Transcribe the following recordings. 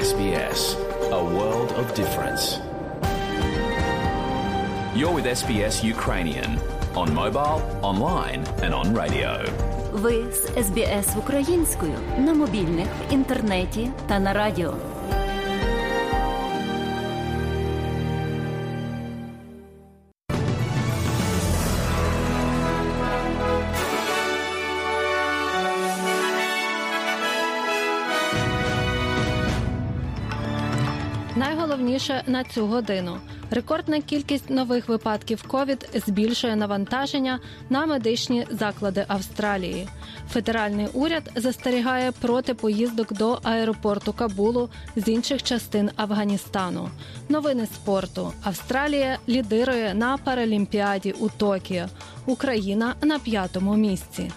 SBS, a world of difference. You're with SBS Ukrainian on mobile, online and on radio. Ви з SBS українською на мобільних, в інтернеті та на радіо. Найголовніше на цю годину. Рекордна кількість нових випадків COVID збільшує навантаження на медичні заклади Австралії. Федеральний уряд застерігає проти поїздок до аеропорту Кабулу з інших частин Афганістану. Новини спорту. Австралія лідирує на Паралімпіаді у Токіо. Україна на 5-му місці.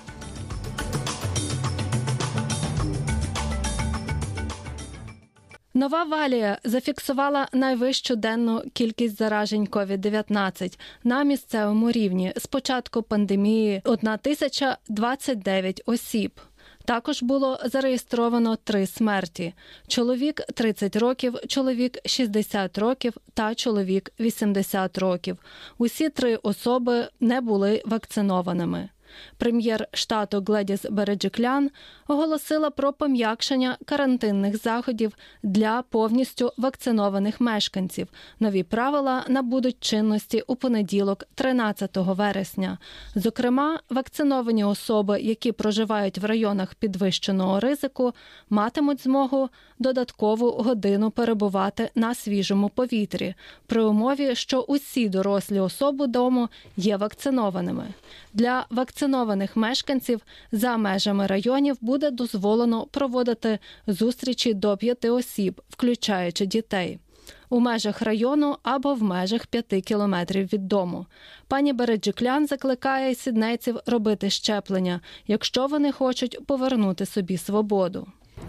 Нова Валія зафіксувала найвищу денну кількість заражень COVID-19 на місцевому рівні з початку пандемії – 1029 осіб. Також було зареєстровано 3 смерті – чоловік 30 років, чоловік 60 років та чоловік 80 років. Усі 3 особи не були вакцинованими. Прем'єр штату Гледіс Береджиклян оголосила про пом'якшення карантинних заходів для повністю вакцинованих мешканців. Нові правила набудуть чинності у понеділок, 13 вересня. Зокрема, вакциновані особи, які проживають в районах підвищеного ризику, матимуть змогу додаткову годину перебувати на свіжому повітрі, при умові, що усі дорослі особи дому є вакцинованими. Для вакцинованих мешканців за межами районів буде дозволено проводити зустрічі до 5 осіб, включаючи дітей, у межах району або в межах 5 кілометрів від дому. Пані Береджиклян закликає сіднейців робити щеплення, якщо вони хочуть повернути собі свободу.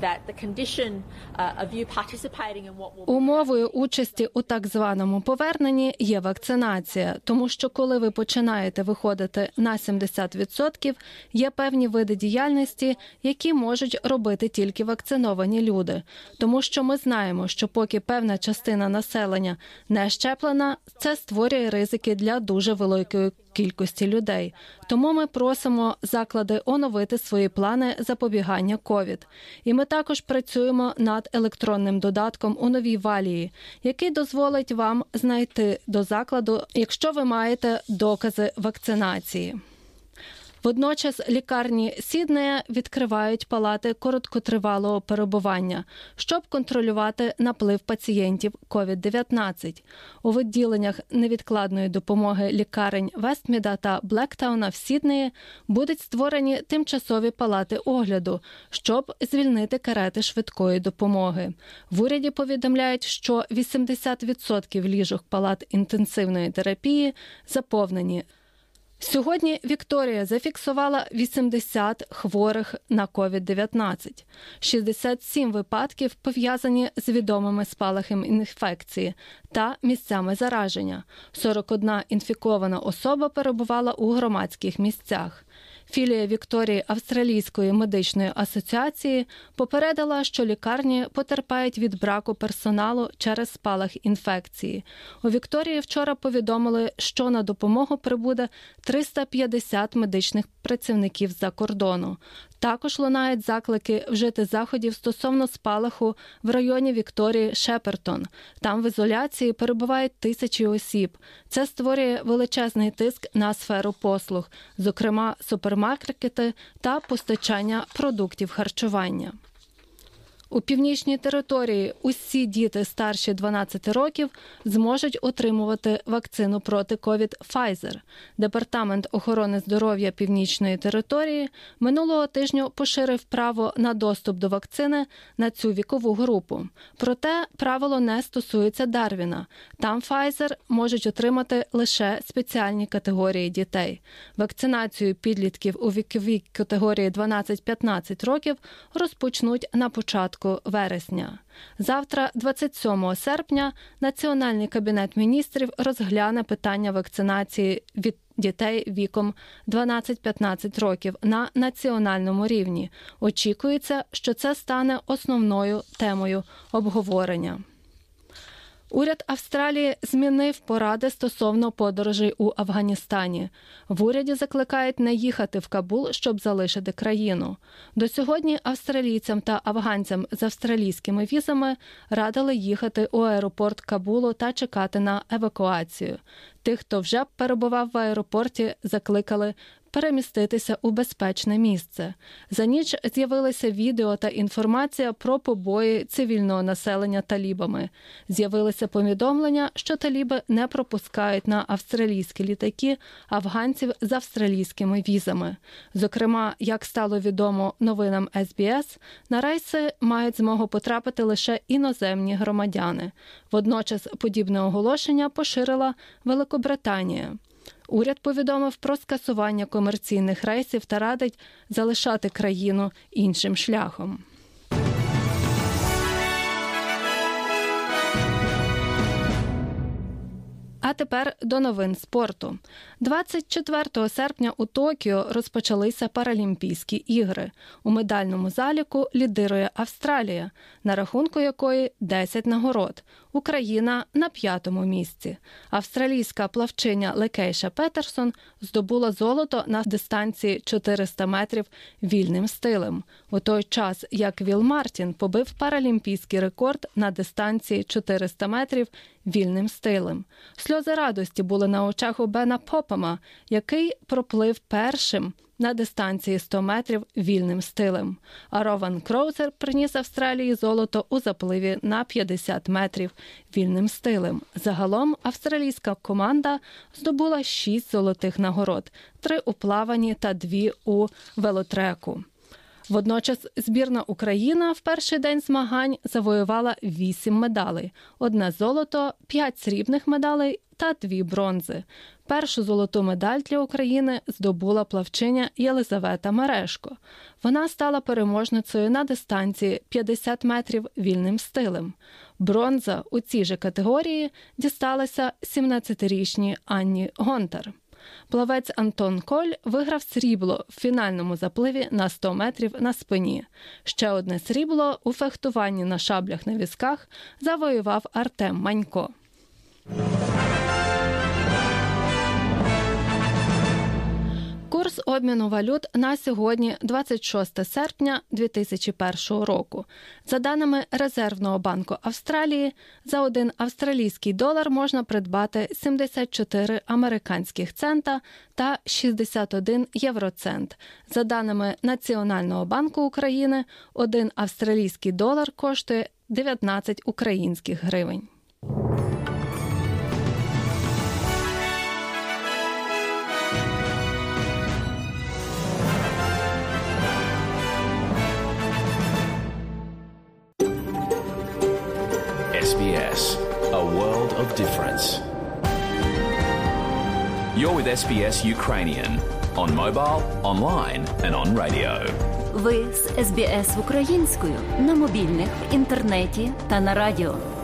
Умовою участі у так званому поверненні є вакцинація, тому що коли ви починаєте виходити на 70%, є певні види діяльності, які можуть робити тільки вакциновані люди. Тому що ми знаємо, що поки певна частина населення не щеплена, це створює ризики для дуже великої кількості людей. Тому ми просимо заклади оновити свої плани запобігання COVID. І ми також працюємо над електронним додатком у Новій Валії, який дозволить вам знайти до закладу, якщо ви маєте докази вакцинації. Водночас лікарні Сіднея відкривають палати короткотривалого перебування, щоб контролювати наплив пацієнтів COVID-19. У відділеннях невідкладної допомоги лікарень Вестміда та Блектауна в Сіднеї будуть створені тимчасові палати огляду, щоб звільнити карети швидкої допомоги. В уряді повідомляють, що 80% ліжок палат інтенсивної терапії заповнені. Сьогодні Вікторія зафіксувала 80 хворих на COVID-19. 67 випадків пов'язані з відомими спалахами інфекції та місцями зараження. 41 інфікована особа перебувала у громадських місцях. Філія Вікторії Австралійської медичної асоціації попередила, що лікарні потерпають від браку персоналу через спалах інфекції. У Вікторії вчора повідомили, що на допомогу прибуде 350 медичних працівників з-за кордону. Також лунають заклики вжити заходів стосовно спалаху в районі Вікторії Шепертон. Там в ізоляції перебувають тисячі осіб. Це створює величезний тиск на сферу послуг, зокрема супермаркети та постачання продуктів харчування. У Північній території усі діти старші 12 років зможуть отримувати вакцину проти COVID Pfizer. Департамент охорони здоров'я Північної території минулого тижня поширив право на доступ до вакцини на цю вікову групу. Проте правило не стосується Дарвіна. Там Pfizer можуть отримати лише спеціальні категорії дітей. Вакцинацію підлітків у віковій категорії 12-15 років розпочнуть на початку початку вересня. Завтра, 27 серпня, Національний кабінет міністрів розгляне питання вакцинації від дітей віком 12-15 років на національному рівні. Очікується, що це стане основною темою обговорення. Уряд Австралії змінив поради стосовно подорожей у Афганістані. В уряді закликають не їхати в Кабул, щоб залишити країну. До сьогодні австралійцям та афганцям з австралійськими візами радили їхати у аеропорт Кабулу та чекати на евакуацію. Тих, хто вже перебував в аеропорті, закликали переміститися у безпечне місце. За ніч з'явилися відео та інформація про побої цивільного населення талібами. З'явилися повідомлення, що таліби не пропускають на австралійські літаки афганців з австралійськими візами. Зокрема, як стало відомо новинам СБС, на рейси мають змогу потрапити лише іноземні громадяни. Водночас подібне оголошення поширила Великобританія. Уряд повідомив про скасування комерційних рейсів та радить залишати країну іншим шляхом. А тепер до новин спорту. 24 серпня у Токіо розпочалися Паралімпійські ігри. У медальному заліку лідирує Австралія, на рахунку якої 10 нагород. Україна на 5-му місці. Австралійська плавчиня Лекейша Петерсон здобула золото на дистанції 400 метрів вільним стилем. У той час, як Віл Мартін побив паралімпійський рекорд на дистанції 400 метрів вільним стилем. Сльози радості були на очах у Бена Попама, який проплив першим на дистанції 100 метрів вільним стилем. А Рован Кроузер приніс Австралії золото у запливі на 50 метрів вільним стилем. Загалом австралійська команда здобула 6 золотих нагород, 3 у плаванні та 2 у велотреку. Водночас збірна Україна в перший день змагань завоювала 8 медалей. 1 золото, 5 срібних медалей та 2 бронзи. Першу золоту медаль для України здобула плавчиня Єлизавета Мережко. Вона стала переможницею на дистанції 50 метрів вільним стилем. Бронза у цій же категорії дісталася 17-річній Анні Гонтар. Плавець Антон Коль виграв срібло в фінальному запливі на 100 метрів на спині. Ще одне срібло у фехтуванні на шаблях на візках завоював Артем Манько. Курс обміну валют на сьогодні, 26 серпня 2001 року. За даними Резервного банку Австралії, за 1 австралійський долар можна придбати 74 американських цента та 61 євроцент. За даними Національного банку України, 1 австралійський долар коштує 19 українських гривень. SBS, a world of difference. You're with SBS Ukrainian on mobile, online and on radio. Ви з СБС українською на мобільних, в інтернеті та на радіо.